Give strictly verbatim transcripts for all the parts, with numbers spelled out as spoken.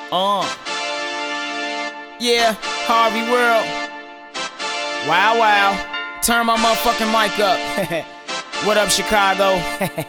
Uh. Yeah, Harvey World. Wow, wow. Turn my motherfucking mic up. What up, Chicago?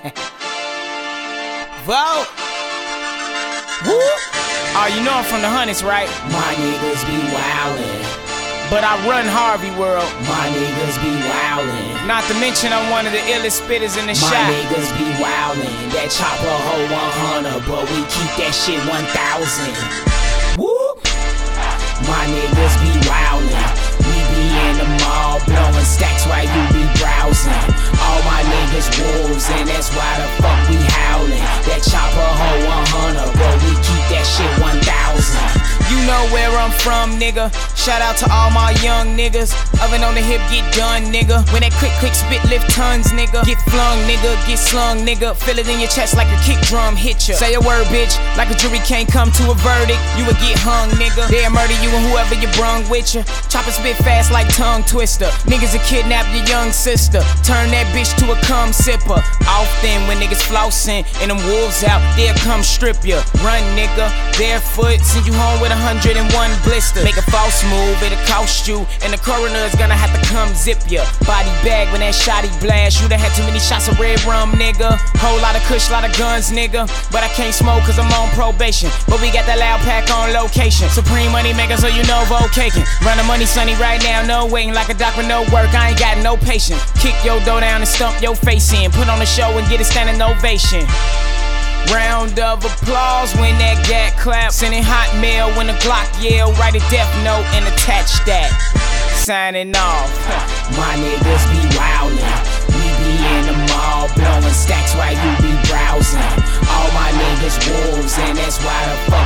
Vote. Woo. Oh, you know I'm from the Hundreds, right? My niggas be wildin'. But I run Harvey World. My niggas be wildin'. Not to mention I'm one of the illest spitters in the My shop. niggas be wildin'. That chopper hold one hundred, but we keep that shit one thousand. Whoop. My niggas be wildin'. We be in the mall blowing stacks while you be browsing. All my niggas wolves, and that's why the fuck we howlin'. That chopper hold one hundred, but we keep that shit one thousand. You know where I'm from, nigga. Shout out to all my young niggas. Oven on the hip, get done, nigga. When that click, click, spit, lift tons, nigga. Get flung, nigga, get slung, nigga. Feel it in your chest like a kick drum hit ya. Say a word, bitch, like a jury can't come to a verdict. You would get hung, nigga. They'll murder you and whoever you brung with ya. Chop a spit fast like tongue twister. Niggas will kidnap your young sister. Turn that bitch to a cum sipper. Often when niggas flossing and them wolves out, they'll come strip ya. Run, nigga, barefoot, send you home with a hundred and one blister. Make a false move, it'll cost you, and the coroner's gonna have to come zip ya. Body bag when that shotty blast. You done had too many shots of red rum, nigga. Whole lot of kush, lot of guns, nigga. But I can't smoke cause I'm on probation. But we got that loud pack on location. Supreme money maker, so you know vocating. Run the money, sonny, right now, no waiting. Like a doc with no work, I ain't got no patience. Kick your dough down and stump your face in. Put on a show and get a standing ovation. Round of applause when that gat clap. Sending hot mail when the Glock yell. Write a death note and attach that. Signing off. My niggas be wildin'. We be in the mall blowing stacks while you be browsing. All my niggas wolves, and that's why the fuck